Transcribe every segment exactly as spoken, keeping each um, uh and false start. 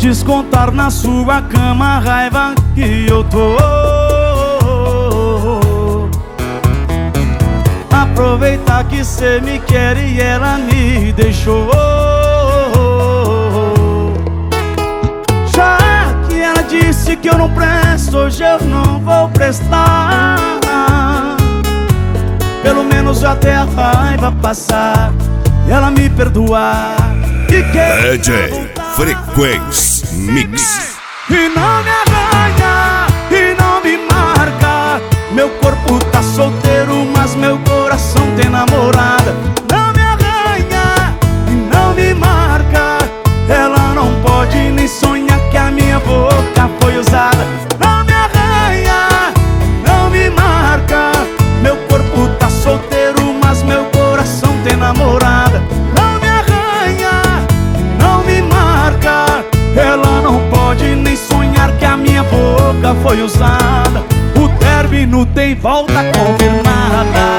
descontar na sua cama a raiva que eu tô. Aproveitar que cê me quer e ela me deixou. Já que ela disse que eu não presto, hoje eu não vou prestar. Pelo menos até a raiva passar e ela me perdoar. E D J Frequência Mix. E não me arranha, e não me marca. Meu corpo tá solteiro, mas meu coração tem namorada. Não me arranha, e não me marca. Ela não pode nem sonhar que a minha boca foi usada. Não me arranha, não me marca. Meu corpo tá solteiro, mas meu coração tem namorada. Não me arranha, não me marca. Ela não pode nem sonhar que a minha boca foi usada. O término tem volta confirmada.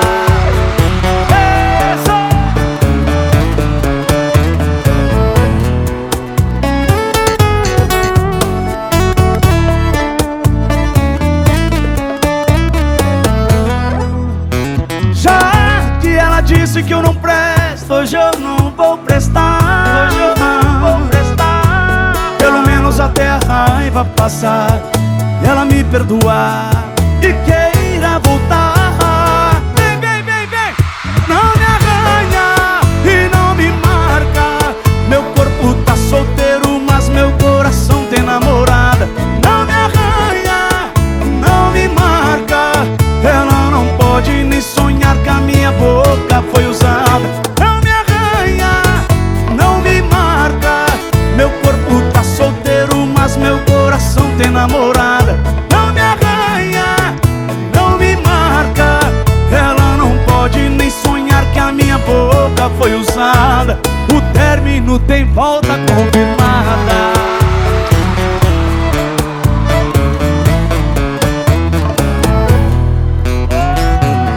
Já que ela disse que eu não presto, hoje eu não vou prestar. Hoje eu não vou prestar. Pelo menos até a raiva passar e ela me perdoar e queira voltar. Vem, vem, vem, vem. Não me arranha e não me marca. Meu corpo tá solteiro, mas meu coração tem namorada. Não me arranha, não me marca. Ela não pode nem sonhar que a minha boca foi usada. Não me arranha, não me marca. Meu corpo tá solteiro, mas meu coração tem namorada. Não me arranha, não me marca. Ela não pode nem sonhar que a minha boca foi usada. O término tem volta confirmada.